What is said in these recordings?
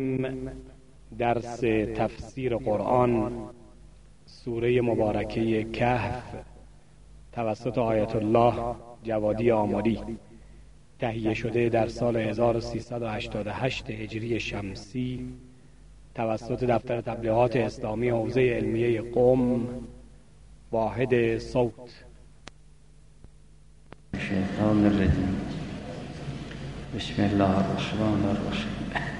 درس تفسیر قرآن سوره مبارکه کهف توسط آیت الله جوادی آملی تهیه شده در سال 1388 هجری شمسی توسط دفتر تبلیغات اسلامی حوزه علمیه قم واحد صوت. شیطان الرجیم. بسم الله الرحمن الرحیم.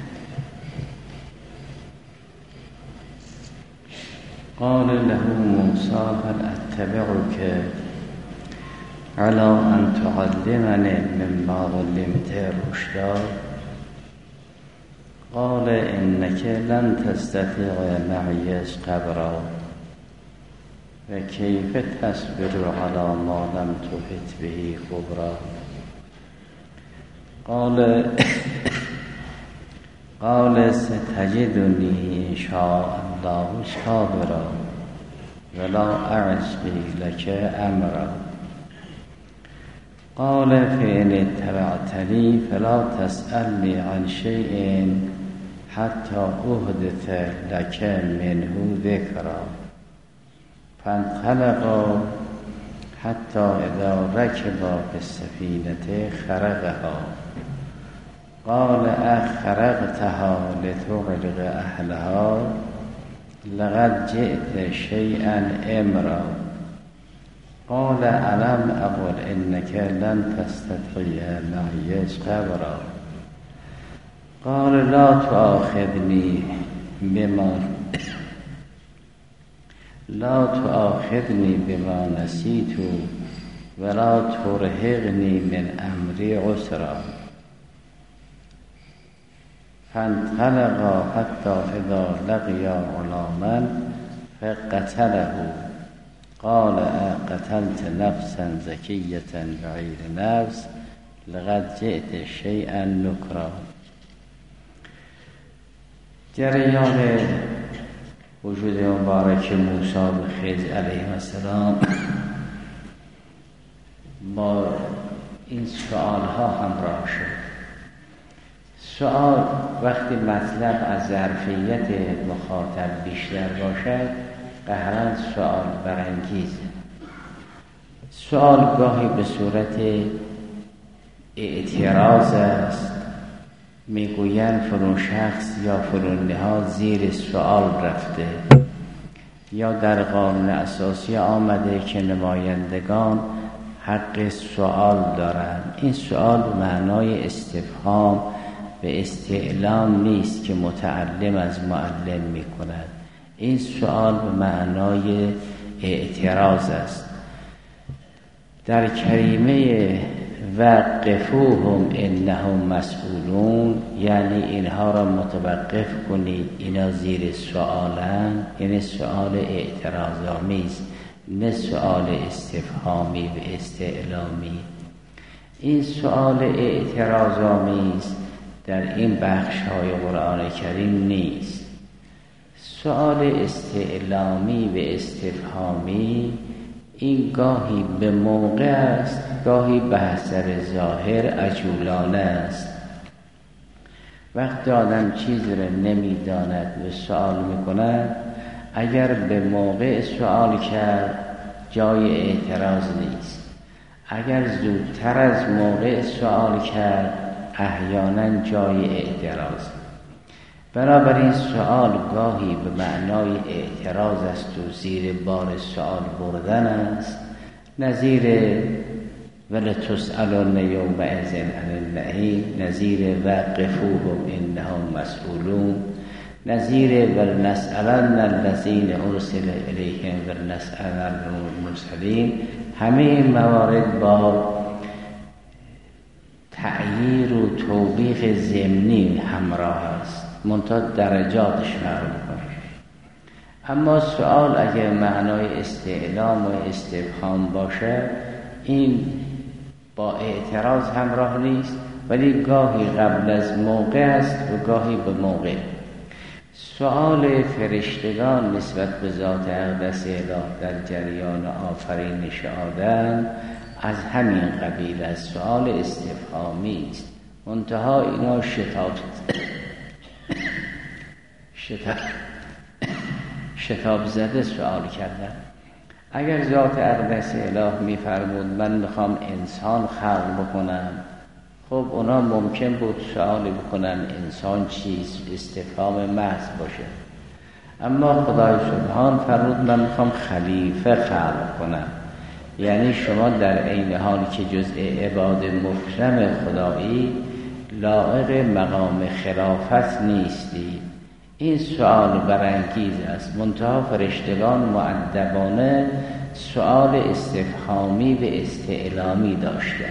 قال له موسى هل اتبعك على ان تعلمني مما علمت رشدا قال انك لن تستطيع معي صبرا وكيف تصبر على ما لم تحط به خبرا قال ستجدني إن شاء الله صابرا ولا أعصي لك أمرا قال فإن اتبعتني فلا تسألني عن شيء حتى أحدث لك منه ذكرا فانطلقا حتى إذا ركبا في السفينة خرقها قال أخرقتها لتغرق أهلها لقد جئت شيئا إمرا قال ألم أقل إنك لن تستطيع معي صبرا قال لا تؤاخذني بما نسيت ولا ترهقني من أمري عسرا فانطلقا حتى إذا لقيا غلاما فقتله قال أقتلت نفسا زكية بغير نفس لقد جئت شيئا نكرا. جریان وجود مبارک موسی و خضر علیه السلام با این سوال ها همراه شد. سوال وقتی مطلب از ظرفیت مخاطب بیشتر باشد قهرن سوال برانگیزه. سوال گاهی به صورت اعتراض است، میگویند فلان شخص یا فلان نهاد زیر سوال رفته، یا در قانون اساسی آمده که نمایندگان حق سوال دارند. این سوال به معنای استفهام و استعلام نیست که متعلم از معلم می کند. این سوال به معنای اعتراض است. در کریمه وقفوهم انهم مسئولون یعنی اینها را متوقف کنید، اینا زیر سوالن، یعنی سوال اعتراض آمیز نه سوال استفهامی و استعلامی. این سوال اعتراض آمیز در این بخش های قرآن کریم نیست. سوال استعلامی و استفهامی این گاهی به موقع است، گاهی به حسب ظاهر عجولانه است. وقتی آدم چیزی را نمیداند و سوال میکند، اگر به موقع سوال کرد جای اعتراض نیست. اگر زودتر از موقع سوال کرد احیانا جای اعتراض. بنابراین سوال گاهی به معنای اعتراض است و زیر بار سوال بردن است، نظیر ولتسألن یومئذ عن النعیم، نظیر وقفوهم انهم مسئولون، نظیر ولنسألن الذین ارسل الیهم ولنسألن المرسلین. همه این موارد با تعییر و توبیخ ضمنی همراه است، منتها درجاتش فرق می‌کنه. اما سوال اگر معنای استعلام و استفهام باشه این با اعتراض همراه نیست، ولی گاهی قبل از موقع است و گاهی به موقع. سوال فرشتگان نسبت به ذات اقدس الهی در جریان آفرینش آدم از همین قبیل از سوال استفهامی است، منتها اینا شتاب زده سوال کردن. اگر ذات اقدس اله میفرمود من میخوام انسان خلق بکنم، خب اونا ممکن بود سوالی بکنن انسان چیست، استفهام محض باشه. اما خدای سبحان فرمود من میخوام خلیفه خلق کنم، یعنی شما در عین حالی که جزء عباد مکرم خدایی لایق مقام خلافت نیستی. این سوال برانگیز است، منتها فرشتگان مؤدبانه سوال استفهامی و استعلامی داشتند.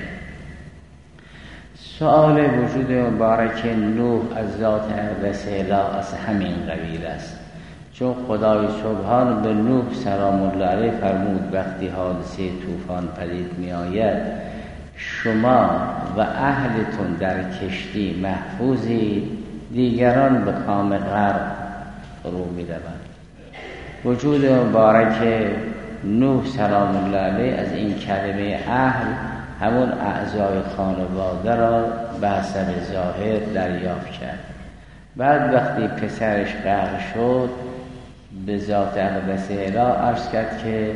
سوال وجود مبارک نوح از ذات اقدس اله از همین قبیل است، چون خدای سبحان به نوح سلام الله علیه فرمود وقتی حادثه طوفان پدید می آید شما و اهلتون در کشتی محفوظی، دیگران به کام غرق فرو می روند. وجود مبارک نوح سلام الله علیه از این کلمه اهل همون اعضای خانواده را به حسب ظاهر دریافت کرد. بعد وقتی پسرش غرق شد به ذات اقدس اله عرض کرد که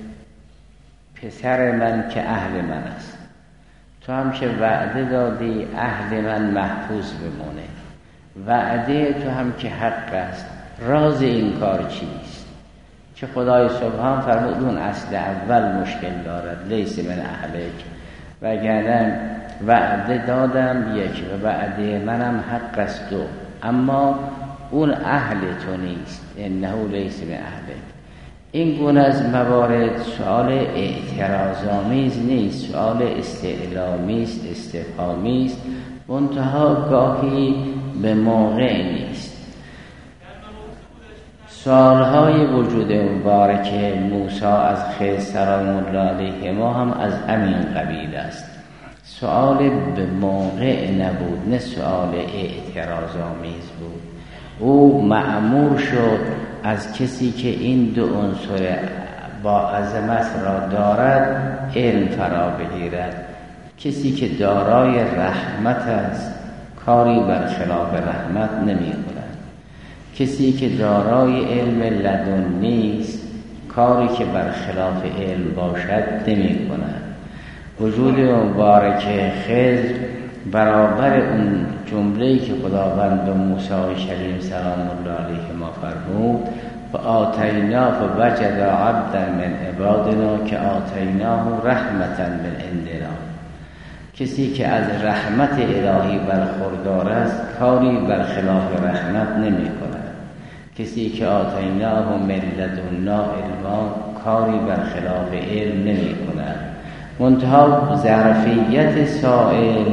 پسر من که اهل من است، تو هم که وعده دادی اهل من محفوظ بمونه، وعده تو هم که حق است، راز این کار چیست؟ که خدای سبحان فرمود اون اصل اول مشکل دارد، لیس من اهلک، وگرنه وعده دادم یک و وعده منم حق است دو، اما اون اهل تو نیست، انه لیس من اهلک. این گونه از موارد سؤال اعتراض‌آمیز نیست، سؤال استعلامی است، استفهامی است، منتها گاهی به موقع نیست. سؤالهای وجود مبارک موسی از خضر سلام الله علیه ما هم از همین قبیل است. سؤال به موقع نبود، نه سؤال اعتراض‌آمیز بود. او مأمور شد از کسی که این دو عنصر با عظمت را دارد علم فرا بگیرد. کسی که دارای رحمت است کاری بر خلاف رحمت نمی کند. کسی که دارای علم لدنی است کاری که بر خلاف علم باشد نمی کند. وجود مبارک خضر برابر اون جمله‌ای که خداوند به موسی کریم سلام الله علیه ما فرمود فآتیناه فوجد عبدا من عبادنا که آتیناه رحمتا من عندنا. کسی که از رحمت الهی برخوردار است کاری برخلاف رحمت نمی کند. کسی که آتیناه من لدنا علما کاری برخلاف علم نمی کند. منتها ظرفیت سائل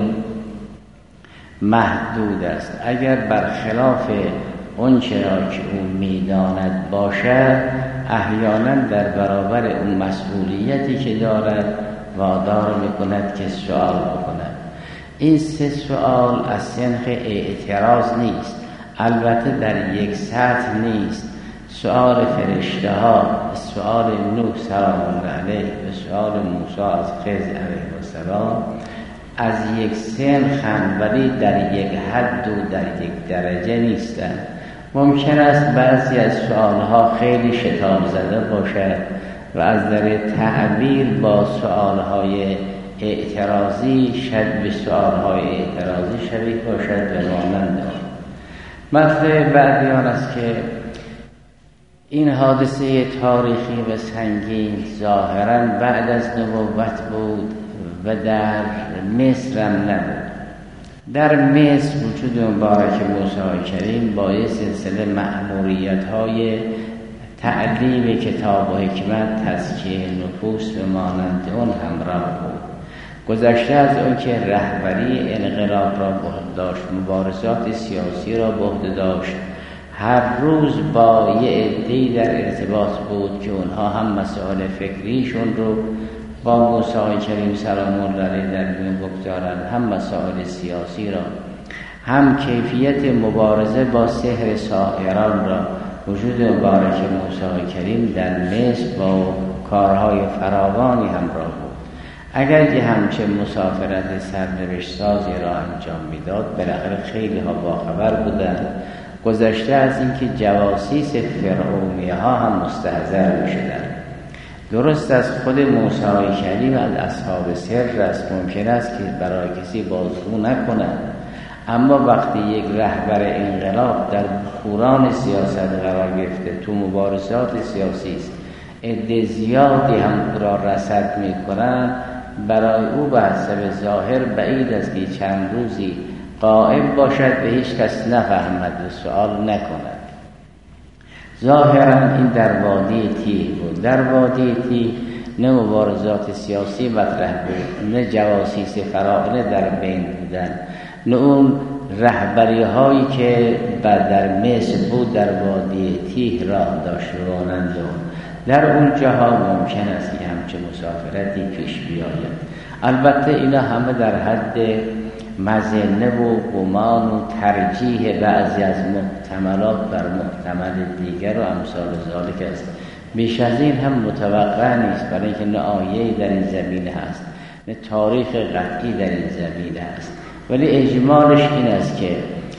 محدود است. اگر برخلاف اون چرا که او میداند باشد احیانا در برابر اون مسئولیتی که دارد وادار میکند که سوال بکند. این سه سوال از سنخ اعتراض نیست، البته در یک سطح نیست. سؤال فرشته ها، سؤال نوح سلام الله علیه و سؤال موسی از خضر علیه السلام از یک سنخند ولی در یک حد و در یک درجه نیستند. ممکن است بعضی از سؤالها خیلی شتاب زده باشد و از در تعبیر با سؤالهای اعتراضی شد به سؤالهای اعتراضی شبیه باشد و مانند آن. مطلب بعدی آن است که این حادثه تاریخی و سنگین ظاهراً بعد از نبوت بود و در مصر هم نبود. در مصر وجود مبارک موسی کریم با یه سلسله مأموریت‌های تعلیم کتاب و حکمت، تزکیه نفوس و مانند اون همراه بود. گذشته از اون که رهبری انقلاب را به عهده داشت، مبارزات سیاسی را به عهده داشت، هر روز با یه عده‌ای در ارتباط بود که اونها هم مسائل فکریشون رو با موسی کریم سلام الله علیه در میان بگذارند، هم مسائل سیاسی را، هم کیفیت مبارزه با سحر ساحران را. وجود مبارک موسی کریم در مصر با کارهای فراوانی همراه بود. اگر یه همچه مسافرت سرنوشت سازی را انجام میداد بالاخره خیلی ها باخبر بودند گذشته از اینکه جواسیس فرعونیه ها هم مستحضر می‌شدند. درست از خود موسی کلیم از اصحاب سر است، ممکن است که برای کسی بازگو نکنند، اما وقتی یک رهبر انقلاب در کوران سیاست قرار گرفته، تو مبارزات سیاسی است، عده زیادی هم را رصد می‌کنند، برای او به حسب ظاهر بعید است که چند روزی قائم باشد و هیچ کس نفهمد و سوال نکند. ظاهرا این در وادی تیه بود. در وادی تیه نه مبارزات سیاسی مطرح بود، نه جواسیس فراعنه در بین بودن، نه اون رهبری هایی که در مصر بود در وادی تیه راه داشت رانند. در اون جاها ممکن است که همچه مسافرتی پیش بیاید. البته اینا همه در حد مظنه و گمان و ترجیح بعضی از محتملات بر محتمل دیگر و امثال ذالک است. بیش از این هم متوقع نیست، برای اینکه نه آیه‌ای در این زمینه هست نه تاریخ قطعی در این زمینه است. ولی اجمالش این است که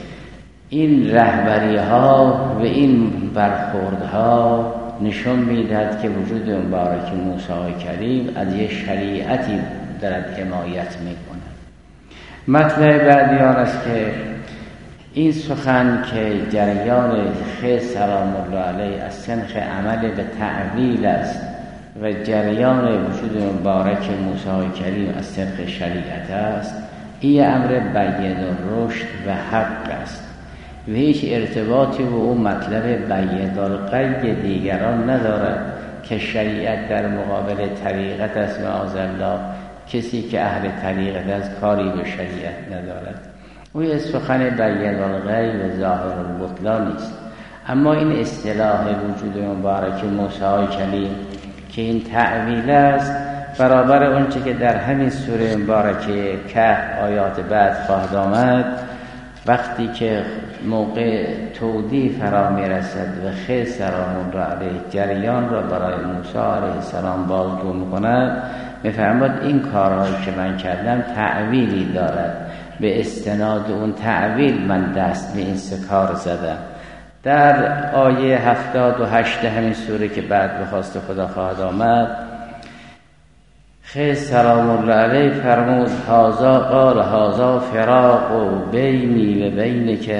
این رهبری ها و این برخوردها نشون میدهد که وجود مبارک موسی کلیم از یک شریعتی دارد حمایت میکنه. مطلب بعدی آن است که این سخن که جریان خضر سلام الله علیه از سنخ عمل به تعویل است و جریان وجود مبارک موسی کلیم از سنخ شریعت است، این امر بین الرشد و حق است و هیچ ارتباطی با اون مطلب بین القید دیگران ندارد که شریعت در مقابل طریقت است. معاذالله کسی که اهل طریقت است کاری به شریعت ندارد. او سخن بین الغیب و ظاهر البطلان نیست. اما این اصطلاح وجود مبارک موسی کلیم که این تعویل است، برابر اونچه که در همین سوره مبارکه کهف آیات بعد خواهد آمد، وقتی که موقع تودیع فرا میرسد و خضر سلام الله علیه جریان را برای موسی علیه السلام بازگو میکند، میفرماید این کارهایی که من کردم تعویلی دارد، به استناد اون تعویل من دست به این سه کار زدم. در آیه 78 همین سوره که بعد به خواست خدا خواهد آمد، خضر سلام الله علیه فرمود هذا فراق بینی و بینک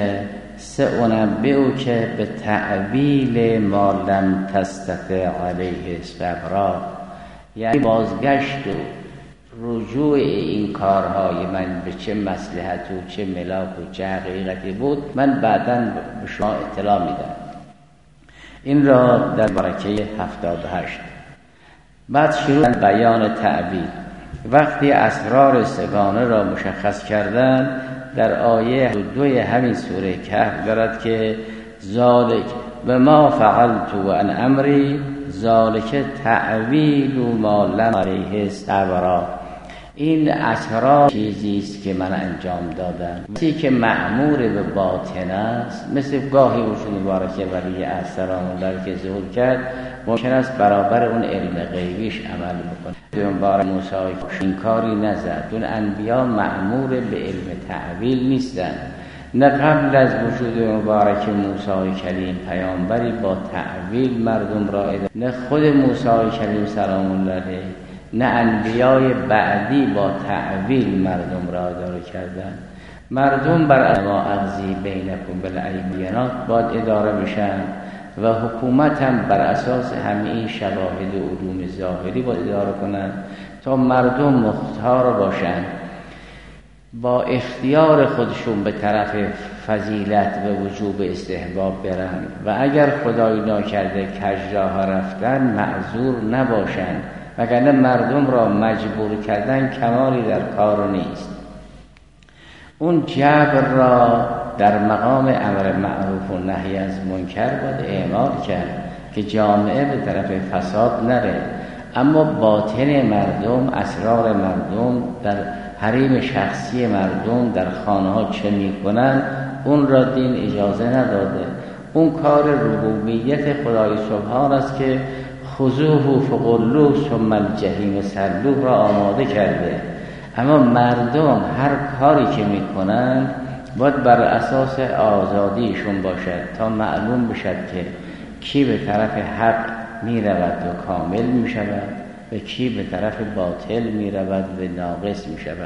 سأنبئک به تعویل ما لم تستطع علیه صبرا. یعنی بازگشت و رجوع این کارهای من به چه مصلحت و چه ملاک و چه حقیقتی بود من بعداً به شما اطلاع میدم. این را در برکه 78 بعد شروع بیان تعبیر. وقتی اسرار سگانه را مشخص کردن، در آیه 2 همین سوره کهف دارد که ذالک و ما فعلت عن امری ذالک تعویل ما لم علیه صبرا. این اسرار چیزی است که من انجام دادم، چیزی که معمور به باطن است، مثل گاهی وجود مبارک ولی سلام الله که ظهور کرد ممکن است برابر اون علم غیبیش عمل بکنه. مبارک موسی این کاری نزد. اون انبیا معمور به علم تعویل نیستن. نه قبل از وجود مبارک موسی کلیم پیامبری با تعویل مردم را نه خود موسی کلیم سلام الله علیه نه انبیای بعدی با تعویل مردم را اداره کردن. مردم بر ما اغزی بینکم بالایمانات باید اداره بشن و حکومت هم بر اساس همه این شواهد و علوم ظاهری باید اداره کنن تا مردم مختار باشن، با اختیار خودشون به طرف فضیلت و وجوب استحباب برن و اگر خدای ناکرده کج راه رفتن معذور نباشن، وگرنه مردم را مجبور کردن کمالی در کار نیست. اون جبر را در مقام امر معروف و نهی از منکر باید اعمال کرد که جامعه به طرف فساد نره، اما باطن مردم، اسرار مردم، در حریم شخصی مردم در خانه ها چه میکنن اون را دین اجازه نداده. اون کار ربوبیت خدای سبحان است که خذوه فغلوه ثم الجحیم صلوه را آماده کرده. اما مردم هر کاری که میکنن باید بر اساس آزادیشون باشد تا معلوم بشد که کی به طرف حق می رود و کامل می شود و کی به طرف باطل می رود و ناقص می شود.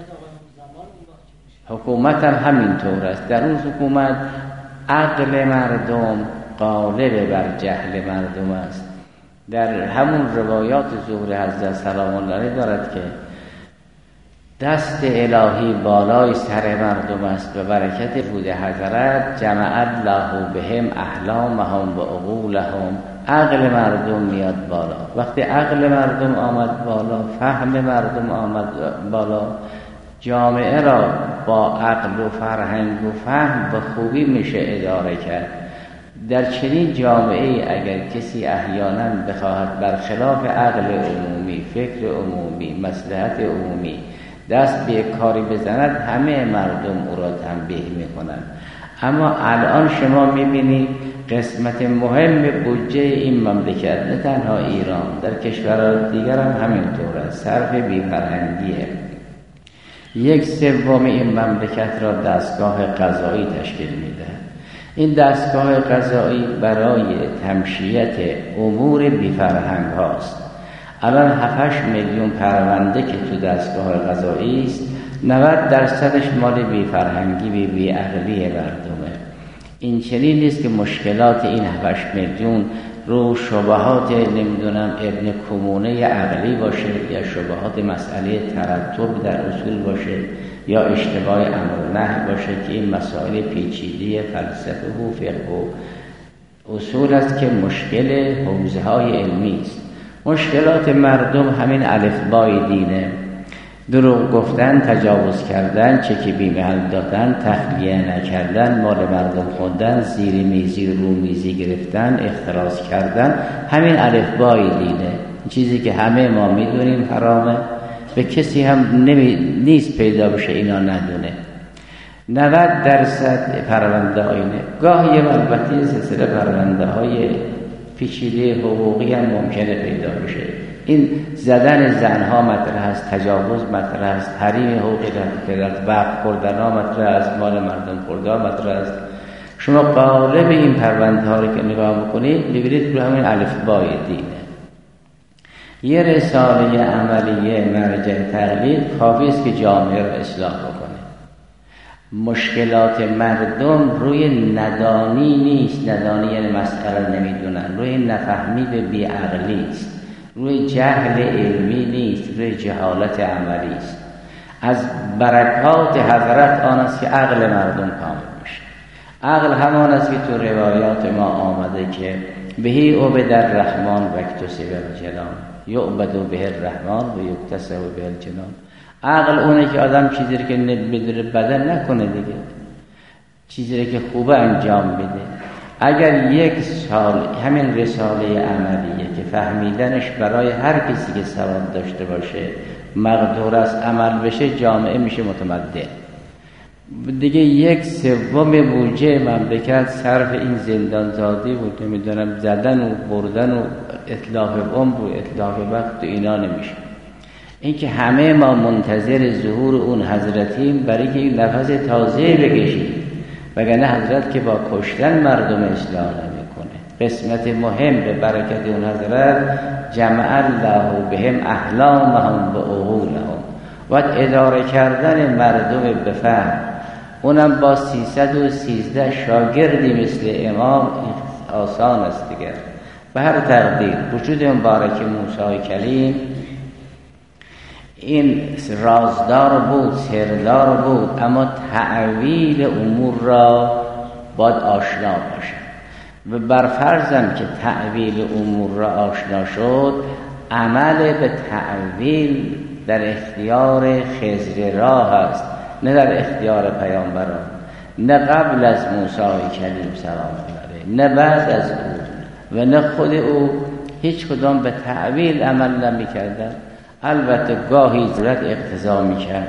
حکومت هم همینطور است. در اون حکومت عقل مردم غالب بر جهل مردم است. در همون روایات ظهور حضرت سلام الله علیه دارد که دست الهی بالای سر مردم است و برکت وجود حضرت جمع الله بهم احلامهم و عقولهم. عقل مردم میاد بالا. وقتی عقل مردم آمد بالا، فهم مردم آمد بالا، جامعه را با عقل و فرهنگ و فهم به خوبی میشه اداره کرد. در چنین جامعه اگر کسی احیانا بخواهد برخلاف عقل عمومی، فکر عمومی، مصلحت عمومی دست به کاری بزند، همه مردم او را تنبیه میکنند. اما الان شما میبینید قسمت مهم بودجه این مملکت، نه تنها ایران، در کشورهای دیگر هم همینطور است، صرف بی‌فرهنگیه. 1/3 این مملکت را دستگاه قضایی تشکیل میده. این دستگاه قضایی برای تمشیت امور بی‌فرهنگ هاست. الان 7-8 میلیون پرونده که تو دستگاه قضایی است، 90% مال بی‌فرهنگی و بی‌عقلی مردمه. این چنین نیست که مشکلات این 7-8 میلیون رو شبهات نمیدونم ابن کمونه عقلی باشه یا شبهات مسئله ترتب در اصول باشه یا اشتباه امر و نهی باشه که این مسائل پیچیده فلسفه و فقه و اصول است که مشکل حوزه های علمی است. مشکلات مردم همین الفبای دینه: دروغ گفتن، تجاوز کردن، چکی بی‌محل دادن، تخلیه نکردن، مال مردم خوندن، زیر میزی رو میزی گرفتن، اختراس کردن. همین الفبای دینه، چیزی که همه ما میدونیم حرامه، به کسی هم نیست پیدا بشه اینا ندونه. 90% پرونده اینه. گاهی البته سلسله پرونده های پیچیده حقوقی هم ممکنه پیدا بشه. این زدن زنها مطرح است، تجاوز مطرح است، حریم حقوقی است، وقف خوردن مطرح است، مال مردم خوردن مطرح است. شما قالب این پرونده ها رو که نگاه بکنید ببینید رو همین الفبای دینه. یه رساله عملیه مرجع تقلید کافی است که جامعه را اصلاح بکنه. مشکلات مردم روی ندانی نیست، ندانی یعنی مسئله نمیدونن، روی نفهمی به بیعقلی است، روی جهل علمی نیست، روی جهالت عملی است. از برکات حضرت آن است که عقل مردم کامل میشه. عقل همان است که تو روایات ما آمده که بهی عبد الرحمن و اکتسب الجنان، یعبد به الرحمن و یکتسب به الجنان. عقل اونه که آدم چیزی رو که بدون بدن نکنه دیگه، چیزی رو که خوبه انجام بده. اگر 1 سال همین رساله عملیه که فهمیدنش برای هر کسی که سواد داشته باشه مقدور است عمل بشه، جامعه میشه متمدن دیگه. 1/3 بودجه مملکت صرف این زندانزادی بود، نمیدونم زدن و بردن و اتلاف عمر و اتلاف وقت و اینا نمیشه. این که همه ما منتظر ظهور اون حضرتیم برای که یک نفس تازه بکشیم، وگرنه حضرت که با کشتن مردم اصلاح نمیکنه. قسمت مهم به برکت اون حضرت جمع الله بهم احلامهم و عقولهم، و اداره کردن مردم به فهم، اونم با 313 شاگردی مثل امام آسان است دیگر. به هر تقدیر وجود مبارک موسی کلیم این رازدار بود، سردار بود، اما تعویل امور را باید آشنا باشد. و برفرضم که تعویل امور را آشنا شد، عمل به تعویل در اختیار خضر راه است، نه در اختیار پیامبران، نه قبل از موسی کلیم سلام الله علیه، نه بعد از او، و نه خود او هیچ کدام به تعویل عمل نمی کردن. البته گاهی ضرورت اقتضا میکرد،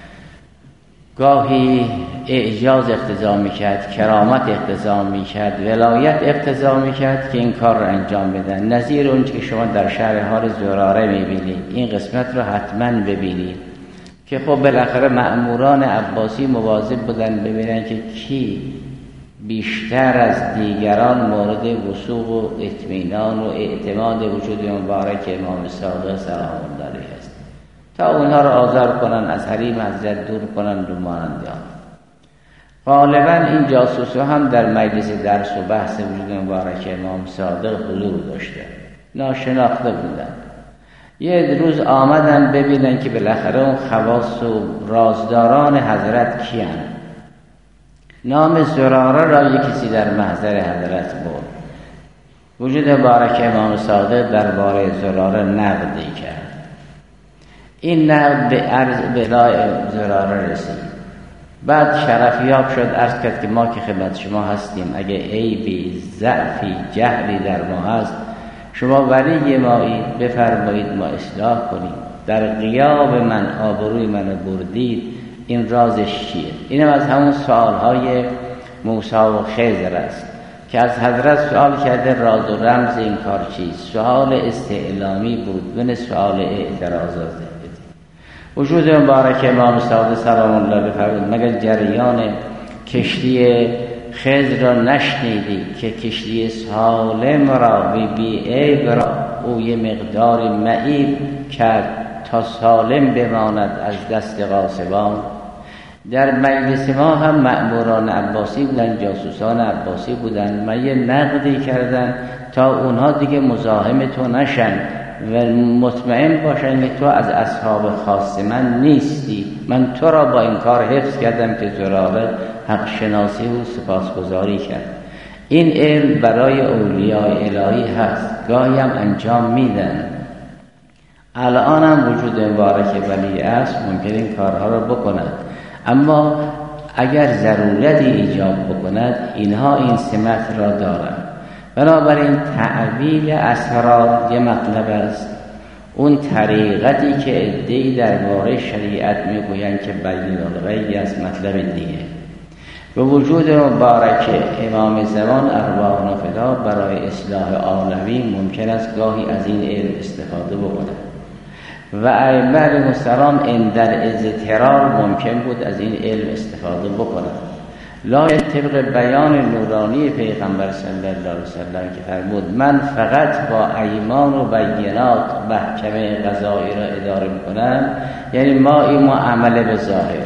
گاهی اعجاز اقتضا میکرد، کرامت اقتضا میکرد، ولایت اقتضا میکرد که این کار را انجام بدن. نظیر اون که شما در شرح حال زراره میبینید. این قسمت رو حتما ببینید که خب بالاخره مأموران عباسی مواظب بودن ببینن که کی بیشتر از دیگران مورد وثوق و اطمینان و اعتماد وجود مبارک امام صادق سلام الله علیه است، تا اونها رو آزار کنن، از حریم حضرت دور کنن و مانند آن. غالبا این جاسوس‌ها هم در مجلس درس و بحث وجود مبارک امام صادق حضور داشته، ناشناخته بودن. یه روز آمدن ببینن که بالاخره اون خواص و رازداران حضرت کیان. نام زراره را یک کسی در محضر حضرت برد. وجود مبارک امام صادق درباره زراره نقدی کرد. این نقد به عرض بلای زراره رسید. بعد شرفیاب شد، عرض کرد که ما که خدمت شما هستیم، اگه عیبی، ضعفی، جهلی در ما هست، شما ولی مایید، بفرمایید ما اصلاح کنیم. در غیاب من آبروی منو بردید، این رازش چیه؟ اینم از همون سوالهای موسی و خضر است که از حضرت سوال کرده راز و رمز این کار چیست. سوال استعلامی بود، بن سوال اعتراضات. وجود مبارک امام صادق سلام الله علیه فرمود مگر جریان کشتی خضر را نشنیدی که کشتی سالم را بی عیب را او یه مقدار معیب کرد تا سالم بماند از دست غاصبان. در مجلس ما هم مأموران عباسی بودن، جاسوسان عباسی بودن، من یه نقدی کردن تا اونها دیگه مزاحم تو نشن و مطمئن باشن که تو از اصحاب خاص من نیستی. من تو را با این کار حفظ کردم که زراره حق شناسی و سپاسگزاری کرد. این علم برای اولیاء الهی هست، گاهی هم انجام میدن. الان هم وجود مبارک ولی است، ممکن این کارها را بکند، اما اگر ضرورتی ایجاب بکند اینها این سمت را دارند. بنابراین تعویل اسرار یه مطلب است. اون طریقتی که عده‌ای درباره شریعت میگویند که بیان الغیب است مطلب دیگه. به وجود مبارک امام زمان ارواحنا فدا برای اصلاح عالمی ممکن است گاهی از این علم استفاده بکنند و ائمه علیهم السلام در اضطرار ممکن بود از این علم استفاده بکنند. لا طبق بیان نورانی پیغمبر صلی الله علیه وسلم که فرمود من فقط با ایمان و بینات محکمه قضایی را اداره میکنم، یعنی ما عمل به ظاهر،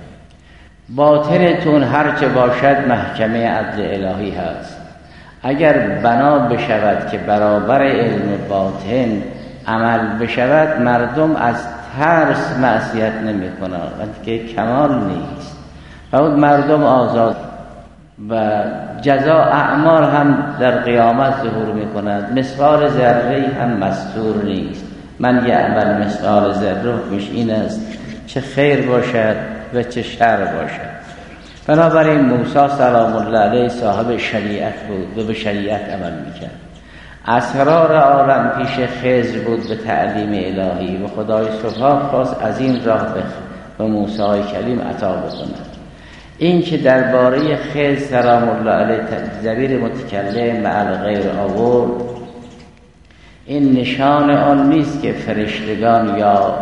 باطنتون هرچه باشد محکمه عدل الهی هست. اگر بنا بشود که برابر علم باطن عمل بشود، مردم از ترس معصیت نمی کنند، که کمال نیست. و مردم آزاد و جزا اعمال هم در قیامت ظهور می کند. مثقال ذره هم مستور نیست. من یعمل مثقال ذره حکمش این است چه خیر باشد و چه شر باشد. بنابراین موسی سلام الله علیه صاحب شریعت بود و به شریعت عمل میکرد. اسرار عالم پیش خضر بود به تعلیم الهی و خدای سبحان خواست از این راه به موسی کلیم عطا بکند. این که درباره خضر سلام الله علیه ضمیر متکلم مع الغیر آورد، این نشان آن نیست که فرشتگان یا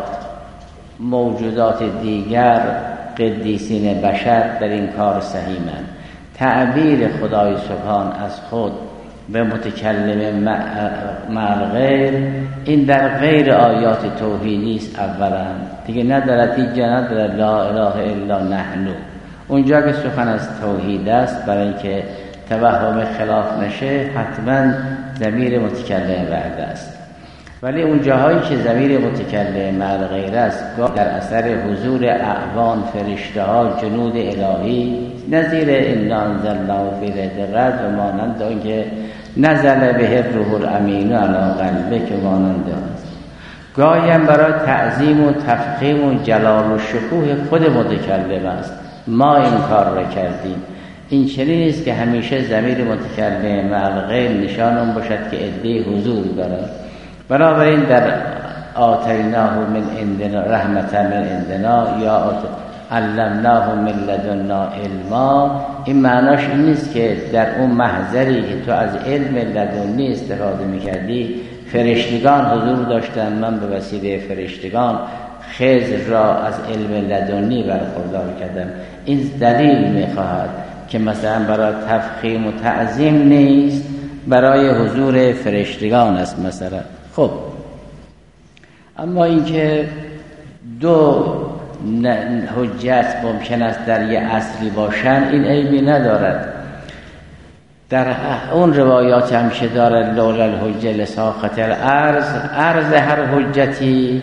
موجودات دیگر قدیسین بشر در این کار صحیح‌اند. تعبیر خدای سبحان از خود به متکلم مع الغیر، این در غیر آیات توحیدی است. اولا دیگه ندارد هیچ جا ندارد لا اله الا نحن. اونجا که سخن از توحید است، برای اینکه توهم خلاف نشه حتما ضمیر متکلم بعد است. ولی اون جاهایی که ضمیر متکلم مع الغیر است، در اثر حضور اعوان فرشته ها جنود الهی نظیر انا انزلناه فی لیلة القدر و مانند آن که نزل به الروح الامین علی قلبک و مانند است. گاهی هم برای تعظیم و تفخیم و جلال و شکوه خود متکلم است. ما این کار را کردیم. این چنین است که همیشه ضمیر متکلم مع الغیر نشان اون باشد که عده حضور دارد. بنابراین در آتیناه من عندنا رحمتا من عندنا یا علمناه من لدنا علما، این معناش این نیست که در اون محضری که تو از علم لدنی استفاده میکردی فرشتگان حضور داشتن، من به وسیله فرشتگان خضر را از علم لدنی برخوردار کردم. این دلیل میخواهد که مثلا برای تفخیم و تعظیم نیست، برای حضور فرشتگان است مثلا. خب اما اینکه دو حجت ممکن است در یه اصلی باشن، این عیبی ندارد. در اون روایات هم که دارد لولا الحجه لساقط الارض، عرض هر حجتی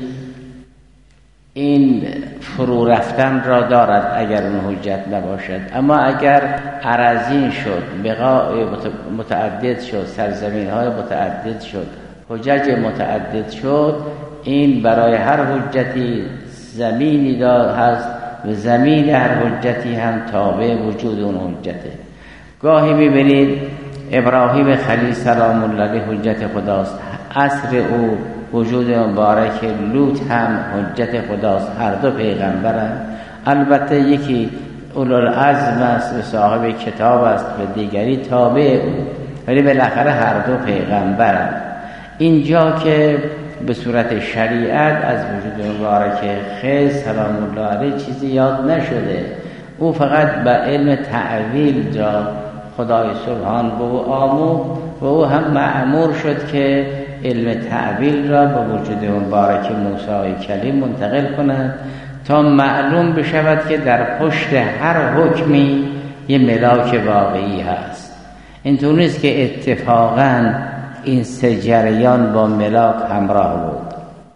این فرو رفتن را دارد اگر اون حجت نباشد. اما اگر عرضین شد، بقاع متعدد شد، سرزمین های متعدد شد، حجج متعدد شد، این برای هر حجتی زمینی هست و زمین هر حجتی هم تابع وجود اون حجته. گاهی میبینید ابراهیم خلیل سلام الله علیه حجت خداست، عصر او وجود مبارک لوط هم حجت خداست، هر دو پیغمبرند. البته یکی اولوالعزم است و صاحب کتاب است و دیگری تابع او، ولی بالاخره هر دو پیغمبرند. اینجا که به صورت شریعت از وجود مبارک خضر سلام الله علیه چیزی یاد نشده، او فقط به علم تعویل را خدای سبحان به او آموخت و او هم مأمور شد که علم تعویل را به وجود مبارک موسی کلیم منتقل کند تا معلوم بشود که در پشت هر حکمی یه ملاک واقعی هست. اینطور نیست که اتفاقاً این سه جریان با ملاک همراه بود.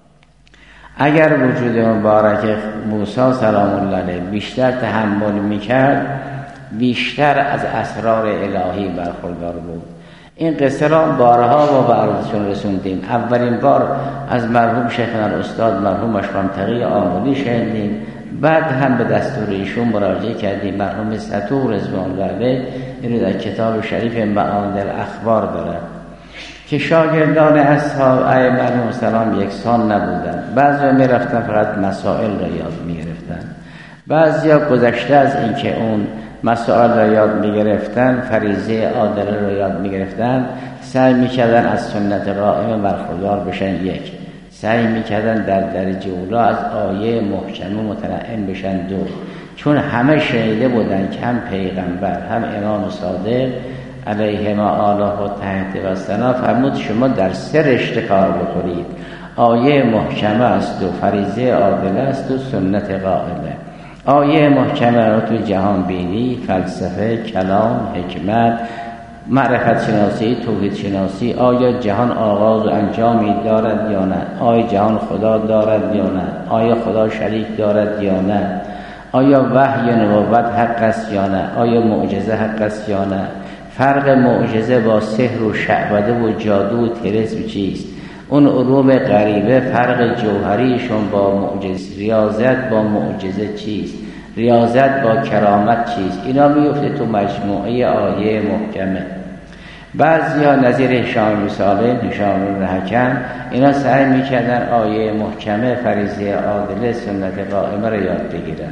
اگر وجود مبارک موسی سلام الله علیه بیشتر تحمل میکرد، بیشتر از اسرار الهی برخوردار بود. این قصه را بارها و براتون رسوندیم. اولین بار از مرحوم شیخنا الاستاد مرحوم مشرم تقی آملی شنیدیم، بعد هم به دستور ایشون مراجعه کردیم. مرحوم ستور رضوان الله علیه اینو در کتاب شریف معانی الاخبار دارد که شاگردان اصحاب ائمه علیهم السلام یکسان نبودند. بعضیا میرفتن فقط مسائل را یاد میگرفتن، بعضیا گذشته از اینکه اون مسائل را یاد میگرفتن فریضه عادله را یاد میگرفتن، سعی میکردن از سنت قائمه برخوردار بشن. یک، سعی میکردن در درجه اولا از آیه محکمه متنعم بشن. دو، چون همه شنیده بودن که هم پیغمبر هم امام صادق علیهما آله و تحت و سنا فرمود شما در سه رشته کار بکنید: آیه محکمه است و فریضه عادله است و سنت قائمه. آیه محکمه را تو جهان بینی، فلسفه، کلام، حکمت، معرفت شناسی، توحید شناسی، آیا جهان آغاز و انجامی دارد یا نه؟ آیا جهان خدا دارد یا نه؟ آیا خدا شریک دارد یا نه؟ آیا وحی نبوت حق است یا نه؟ آیا معجزه حق است یا نه؟ فرق معجزه با سحر و شعبده و جادو و طلسم چیست؟ اون علوم غریبه فرق جوهریشون با معجزه، ریاضت با معجزه چیست؟ ریاضت با کرامت چیست؟ اینا میفته تو مجموعه آیه محکمه. بعضیا نظیر هشام سالم، هشام حکم، اینا سعی میکردن آیه محکمه، فریضه عادله، سنت قائمه رو یاد بگیرن.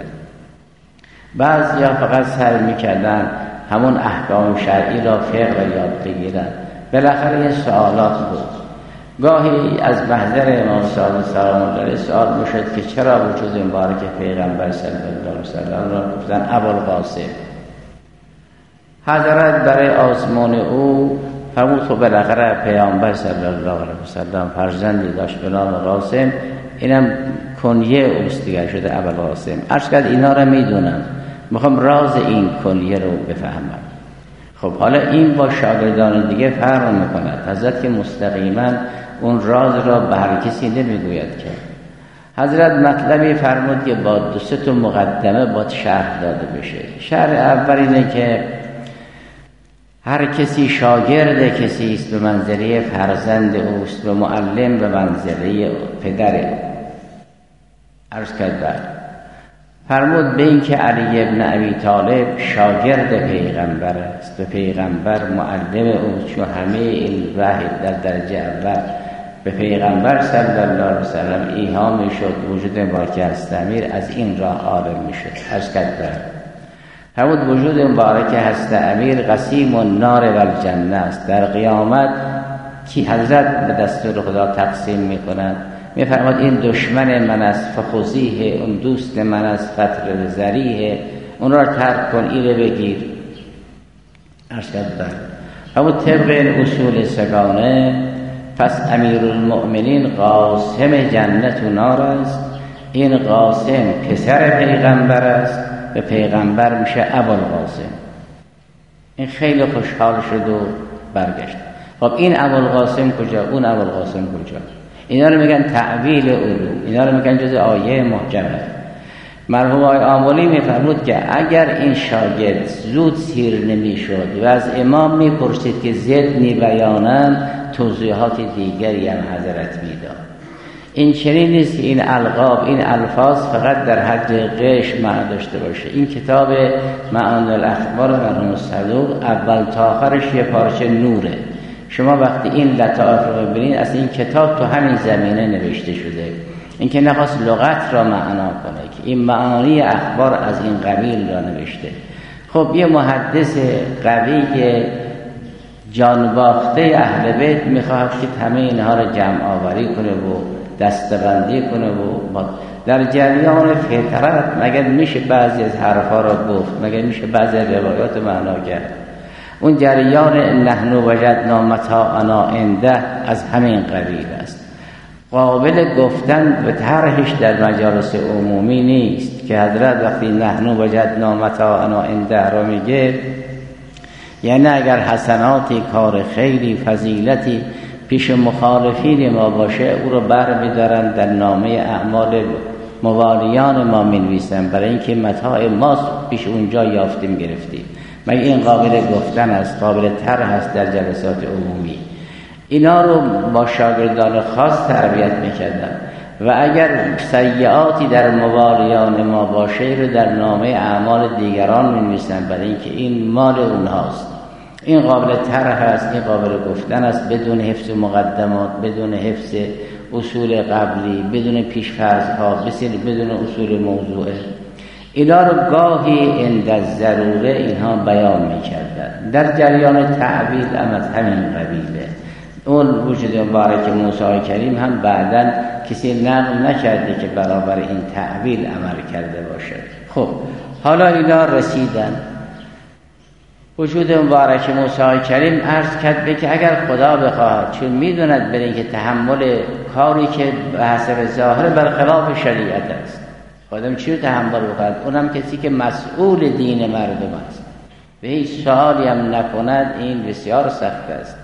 بعضیا فقط سعی میکردن همون احکام شرعی را، فقه را یاد بگیرن. بالاخره یه سوالات بود. گاهی از محضر امام صادق سلام الله علیه سوال میشد که چرا وجود مبارک پیغمبر صلی الله علیه وسلم را گفتن ابوالقاسم؟ حضرت برای آزمون او فرمود خب بالاخره پیامبر صلی الله علیه وسلم فرزندی داشت به نام قاسم، اینم کنیه اوست دیگر شده ابوالقاسم. عرض کرد اینا را میدونم، میخوام راز این کنیه رو بفهمم. خب حالا این با شاگردان دیگه فرق میکند. حضرت که مستقیما اون راز را به هر کسی نمیگوید که. حضرت مطلبی فرمود که با دو سه تا مقدمه باید شرح داده بشه. شرح اول اینه که هر کسی شاگرد کسی است به منزله فرزند اوست و معلم به منزله پدره. عرض کرد فرمود به این که علی ابن ابی طالب شاگرد پیغمبر است و پیغمبر معلم اوست، چون همه این وحی در درجه اول به پیغمبر صلی الله علیه وسلم ایهام میشد، وجود مبارک هست امیر از این راه عالم میشد. عرض کرد فرمود وجود مبارک هست امیر قسیم النار و الجنه است. در قیامت کی حضرت به دستور خدا تقسیم میکنند میفرماد این دشمن من است فخذیه، اون دوست من است فتر ذریه، اون را ترک کن، اینو بگیر. ارشد بر همون طبق این اصول سگانه، پس امیرالمؤمنین قاسم جنت و نار است. این قاسم پسر پیغمبر است و پیغمبر میشه ابوالقاسم. این خیلی خوشحال شد و برگشت. خب این ابوالقاسم کجا، اون ابوالقاسم کجا؟ اینا رو میگن تعویل علوم، اینا رو میگن جز آیه محکمه. مرحوم آقای آملی میفرمود که اگر این شاگرد زود سیر نمیشد و از امام میپرسید که ضدنی بیانم، توضیحات دیگری هم حضرت میداد. این چنین نیست که این القاب، این الفاظ فقط در حد قش معنی داشته باشه. این کتاب معانی الاخبار مرحوم صدوق اول تا آخرش یه پارچه نوره. شما وقتی این لطائف رو ببینید، اصلا این کتاب تو همین زمینه نوشته شده. این که نخواست لغت را معنا کنه که این معانی اخبار از این قبیل را نوشته. خب یه محدث قوی جانباخته اهل بیت میخواهد که همه اینها را جمع آوری کنه و دستبندی کنه و در جریان فطرت مگر میشه بعضی از حرفا را گفت، مگر میشه بعضی از روایات معنا کرد. اون جریان نحن وجدنا متاعنا عنده از همین قبیل است. قابل گفتن به طرحش در مجالس عمومی نیست که حضرت وقتی نحن وجدنا متاعنا عنده را میگه، یعنی اگر حسناتی، کار خیری، فضیلتی پیش مخالفین ما باشه، او رو بر می‌دارن در نامه اعمال موالیان ما می‌نویسن، برای اینکه متاع ما پیش اونجا یافتیم گرفتیم. مگه این قابل گفتن است، قابل طرح است در جلسات عمومی؟ اینا رو با شاگردان خاص تربیت می‌کردن و اگر سیئاتی در موالیان ما باشه رو در نامه اعمال دیگران می‌نویسن، برای اینکه این مال اونهاست. این قابل طرح است، این قابل گفتن است، بدون حفظ مقدمات، بدون حفظ اصول قبلی، بدون پیش‌فرض‌ها، بدون اصول موضوعه. اینا رو گاهی عند الضروره اینها بیان می‌کردند. در جریان تعویل هم از همین قبیله. اون وجود مبارک موسی کریم هم بعداً کسی نقل نکرده که برابر این تعویل عمل کرده باشه. خب حالا اینا رسیدن. وجود مبارک موسی کریم عرض کرد به که اگر خدا بخواهد، چون میدوند برای اینکه تحمل کاری که به حسب ظاهر برخلاف شریعت است، خودم چی رو تحمل بخواهد؟ اونم کسی که مسئول دین مردم است به هیچ سوالی هم نکند، این بسیار سخت است.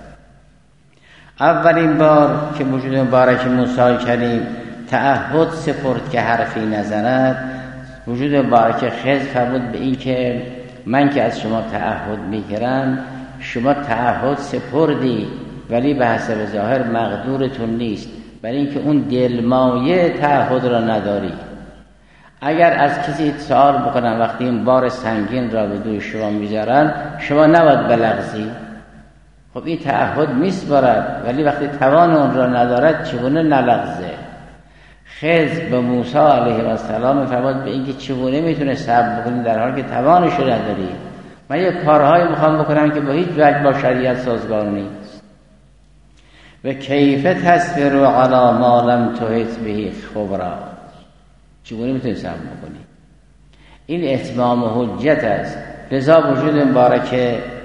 اولین بار که وجود مبارک موسی کریم تعهد سپرد که حرفی نزند، وجود مبارک خضر فرمود به این که من که از شما تعهد میگیرم، شما تعهد سپردی ولی به حسب ظاهر مقدورتون نیست، برای اینکه اون دلمایه تعهد را نداری. اگر از کسی سوال بکنن وقتی این بار سنگین را به دوش شما میذارن، شما نباید بلغزی. خب این تعهد میسپارد ولی وقتی توان اون را ندارد چگونه نلغزه؟ خضر به موسی علیه السلام فرمود به اینکه چگونه میتونه صبر بکنی در حالی که توانش رو نداری؟ من یه کارهایی میخوام بکنم که با هیچ وجه با شریعت سازگار نیست. و کیف تصبر علی ما لم تحط به خبرا، چگونه میتونی صبر بکنی؟ این اتمام حجت است. لذا وجود مبارک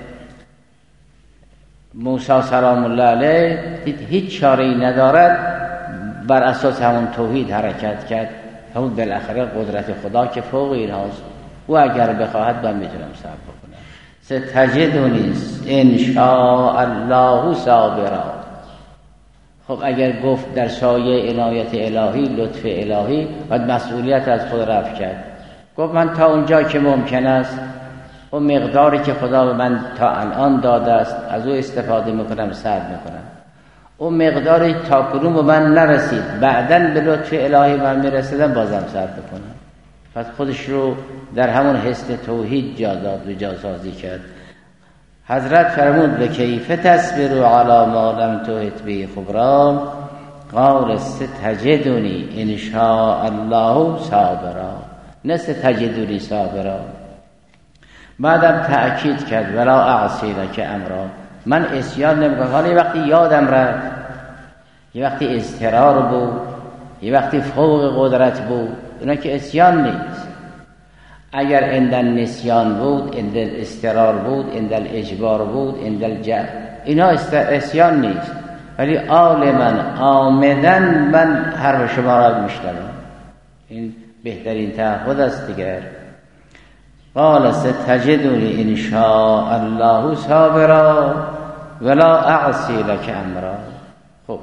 موسی سلام الله علیه هیچ چاره‌ای ندارد، بر اساس همون توحید حرکت کرد. همون بالاخره قدرت خدا که فوق این هاست، او اگر بخواهد من میتونم صبر بکنم. ستجدونی ان شاء الله صابرا. خب اگر گفت در سایه عنایت الهی، لطف الهی، بعد مسئولیت از خود رفع کرد. گفت من تا اونجا که ممکن است اون مقداری که خدا به من تا الان داده است از او استفاده میکنم، صبر میکنم. اون مقداری تا کنون به من نرسید، بعداً به لطف الهی من میرسیدم بازم صبر بکنم. پس خودش رو در همون حس توحید جا داد و جاسازی کرد. حضرت فرمود به کیف تصبر علی ما لم تحط به خبرا، قال ستجدنی ان شاء الله صابرا، نه ستجدنی صابرا. بعدم تأکید کرد ولا اعصی لک امرا، من عصیان نمیکنم. حالا یه وقتی یادم رفت، یه وقتی اضطرار بود، یه وقتی فوق قدرت بود، اینا که اسیان نیست. اگر اندل نسیان بود، اندل استرار بود، اندل اجبار بود، اندل اینا اسیان نیست. ولی عالما آمدن من حرف شما را میشنوم. این بهترین تعهد است دیگر. قال ستجدنی ان شاء الله صابرا ولا اعصی لك امرا. خب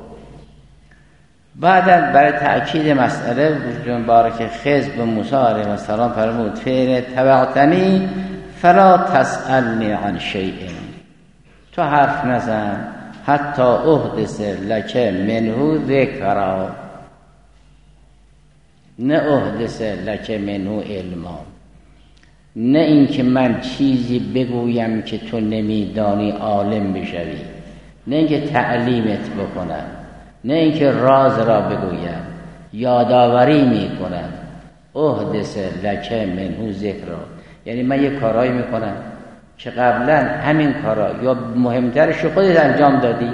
بعد برای تأکید مسئله وجود مبارک خضر به موسی علیه السلام فرمود فإن اتبعتنی فلا تسألنی عن شیء، تو حرف نزن حتی احدث لک منه ذکرا، نه احدث لک منه علما، نه اینکه من چیزی بگویم که تو نمیدانی عالم بشوی، نه اینکه تعلیمت بکنم، نه اینکه راز را بگویم، یادآوری میکنم. احدث لک منه ذکرا یعنی من یک کارایی میکنم که قبلا همین کارا یا مهمترش خودت انجام دادی.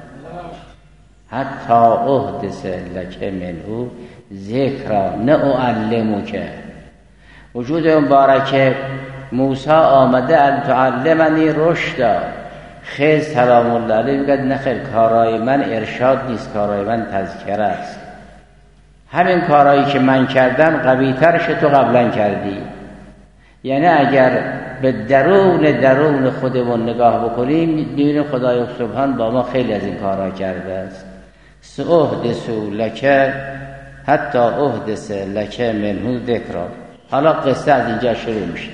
حتی احدث لک منه ذکرا نه اعلمک. وجود مبارک موسی آمده ان تعلمنی رشدا. خضر سلام الله علیه میگه نه خیر، کارای من ارشاد نیست، کارای من تذکره است. همین کارایی که من کردم قوی‌ترش تو قبلا کردی. یعنی اگر به درون خودمون نگاه بکنیم می‌بینیم خدای سبحان با ما خیلی از این کارها کرده است. سأحدث لک حتی احدث لک منه ذکرا. حالا قصه از اینجا شروع میشه.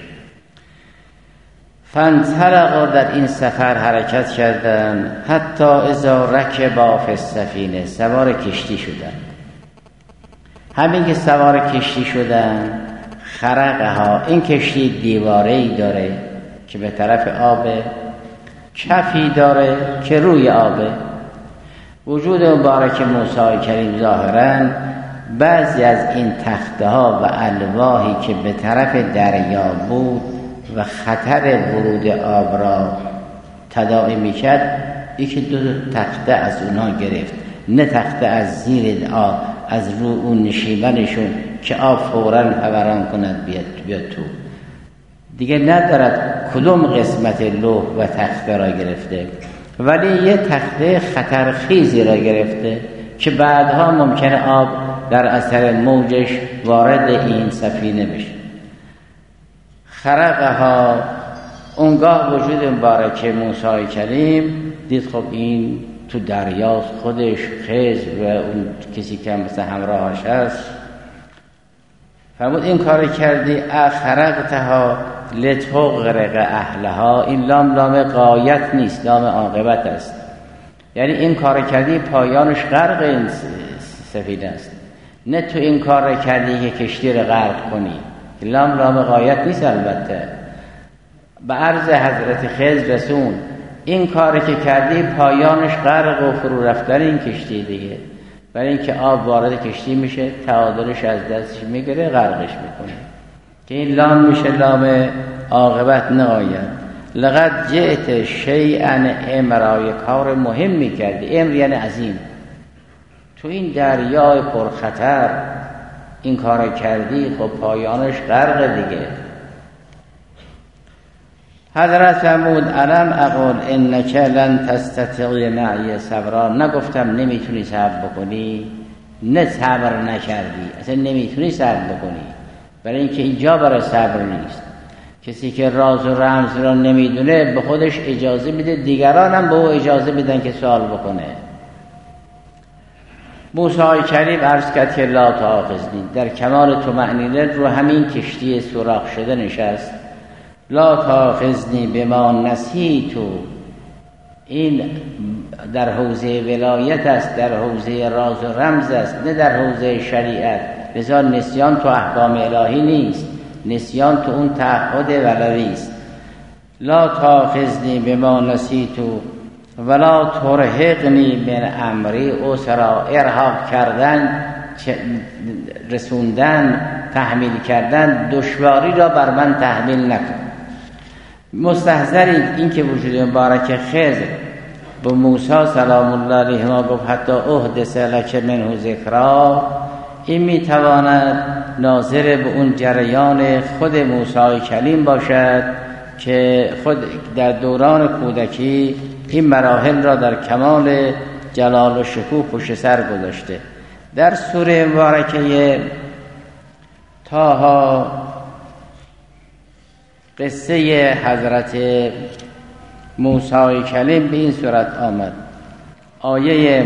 فانطلقا در این سفر حرکت کردن حتی اذا رکبا فی السفینه، سوار کشتی شدن. همین که سوار کشتی شدن خرقها، این کشتی دیواره‌ای داره که به طرف آبه، کفی داره که روی آبه. وجود مبارک موسی کریم ظاهراً بعضی از این تخته ها و الواحی که به طرف دریا بود و خطر ورود آب را تداعی میکرد، یکی دو تخته از اونها گرفت، نه تخته از زیر آب، از رو اون نشیمنشون که آب فوراً فوران کند بیاد تو. دیگه ندارد کدوم قسمت لوح و تخته را گرفته، ولی یه تخته خطرخیزی را گرفته که بعدها ممکنه آب در اثر موجش وارد این سفینه بشه. خرقها، اونگاه وجود مبارک موسی کریم دید خب این تو دریاست، خودش خضر و اون کسی که مثلا همراهش هست. فرمود این کار کردی اخرقتها لتغرق اهلها. این لام غایت نیست، لام عاقبت است. یعنی این کار کردی پایانش غرق این سفینه است، نه تو این کار کردی که کشتی رو غرق کنی. لام غایت نیست. البته به عرض حضرت خضر رسون این کاری که کردی پایانش غرق و فرو رفتن این کشتی دیگه، برای اینکه آب وارد کشتی میشه، تعادلش از دستش میگیره، غرقش میکنه. که این لام میشه لام عاقبت نهایت. لقد جئت شیئا امرا، کار مهم میکردی. امر یعنی عظیم. تو این دریای پرخطر این کار کردی، خب پایانش غرق دیگه. حضرت فرمود الم اقول انک لن تستطیع معی صبرا. نگفتم نمیتونی صبر بکنی؟ نه صبر نکردی، اصلا نمیتونی صبر بکنی، برای اینکه اینجا برای صبر نیست. کسی که راز و رمز را نمیدونه به خودش اجازه میده، دیگران هم به او اجازه میدن که سوال بکنه. موسی کریم عرض کرد که لا تؤاخذنی، در کمال طمأنینه رو همین کشتی سوراخ شده نشست. لا تؤاخذنی بما نسیت، این در حوزه ولایت است، در حوزه راز و رمز است، نه در حوزه شریعت. لذا نسیان تو احکام الهی نیست، نسیان تو اون تعهد ولوی است. لا تؤاخذنی بما نسیت ولا ترهقنی من امری اسرا. ارهاق کردن، رسوندن، تحمیل کردن دشواری را بر من تحمیل نکن. مستحضرید این که وجود مبارک خضر به موسی سلام الله علیه ما گفت حتی احدث لک منه ذکرا، این میتواند ناظر به اون جریان خود موسی کلیم باشد که خود در دوران کودکی این مراحل را در کمال جلال و شکوه پشت سر گذاشته. در سوره مبارکه طه قصه حضرت موسی کلیم به این صورت آمد. آیه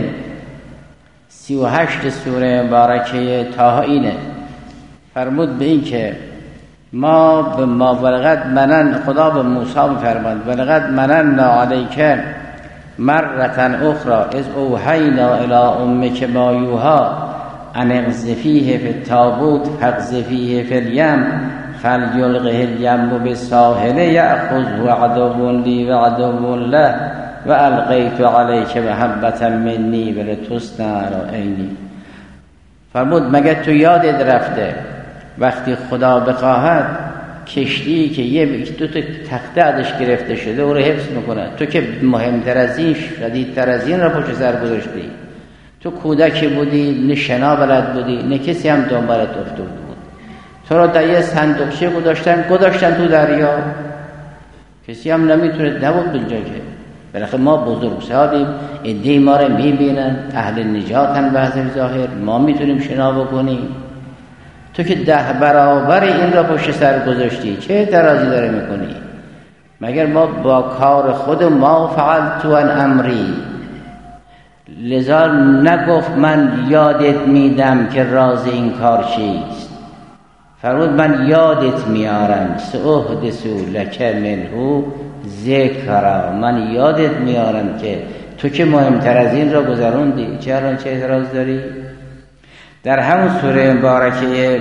38 سوره مبارکه طه اینه، فرمود به این که ما ولقد منن، خدا به موسی می‌فرماید ولقد مننا علیک مرة اخرى اذ اوحینا الی امک ما یوحی ان اقذفیه فی التابوت فاقذفیه فی الیم فلیلقه الیم بالساحل یأخذه عدو لی و عدو له و القیت علیک محبة منی ولتصنع علی عینی. فرمود مگه تو یادت رفته وقتی خدا بخواهد کشتی که دو تا تخته ازش گرفته شده او رو حفظ میکنه، تو که مهمتر از این شدیدتر از این را پشت سر گذاشتی، تو کودکی بودی، نه شنا بلد بودی، نه کسی هم دنبالت افتاده بود، تو را در یه صندوقچه گذاشتن تو دریا، کسی هم نبود بلجا که. بالاخره ما بزرگ صاحبیم، عده‌ای ما رو میبینن، اهل نجاتن به حسب ظاهر، ما میتونیم شنا بکنیم، تو که 10 برابر این را پشت سر گذاشتی، چه اعتراضی داره میکنی؟ مگر ما با کار خود ما فعلت عن امری، لذا نگفت من یادت میدم که راز این کار چیست، فرمود من یادت میارم، سأحدث لک منه ذکرا، من یادت میارم که تو که مهمتر از این را گذروندی، چه اعتراض داری؟ در همون سوره مبارکه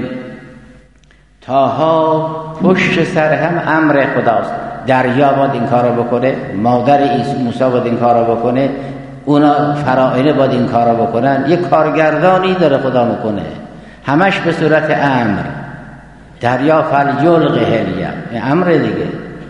طه پشت سر هم امر خداست. دریا باید این کارو بکنه، مادر موسی باید این کارو بکنه، اونا فرائض باید این کارو بکنن، یه کارگردانی داره خدا میکنه، همش به صورت امر. دریا فلیلقه الیم، امر دیگه.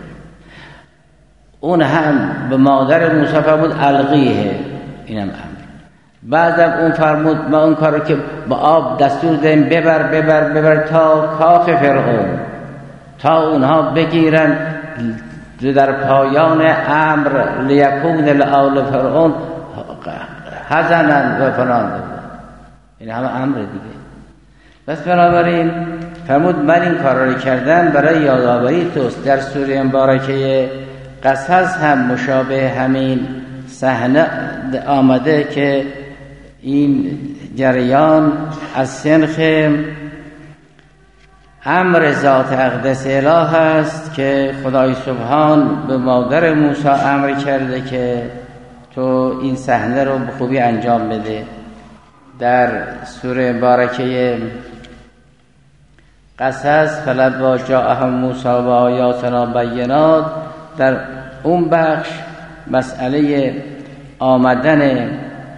اون هم به مادر موسی فرمود القیه، اینم امر. بعدم اون فرمود ما اون کارو که با آب دستور دادیم ببر تا کاخ فرعون، تا اونها بگیرن در پایان امر لیکون لآل فرعون حزنا و فلان، این همه امر دیگه. بس بنابراین فرمود من این کار رو کردم برای یادآوری توست. در سوره مبارکه قصص هم مشابه همین صحنه آمده که این جریان از سنخ امر ذات اقدس اله است که خدای سبحان به مادر موسی امر کرده که تو این صحنه رو به خوبی انجام بده. در سوره مبارکه قصص فلما جاءهم موسی و آیاتنا بینات، در اون بخش مسئله آمدن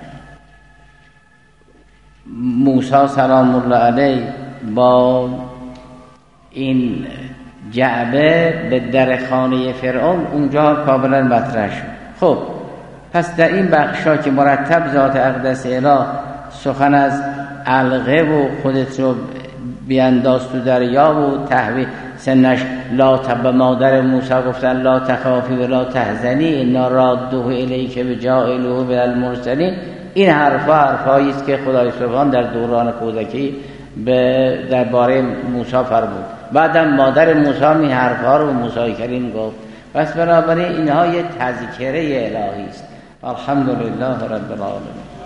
موسی سلام الله علیه با این جعبه به در خانه فرعون اونجا کاملا مطرح شد. خب پس در این بخشا که مرتب ذات اقدس اله سخن از علقه و خودت رو بیانداز تو دریا و تحویل سنش لا تب، مادر موسی گفتن لا تخافی و لا تحزنی انا رادوه الیک بجاعله من المرسلین. این حرفایی است که خدای سبحان در دوران کودکی درباره موسی فرمود. بعدم مادر موسی این حرفا رو موسی کلیم گفت. پس بنابراین اینها یه تذکره الهی است. الحمدلله رب العالمین.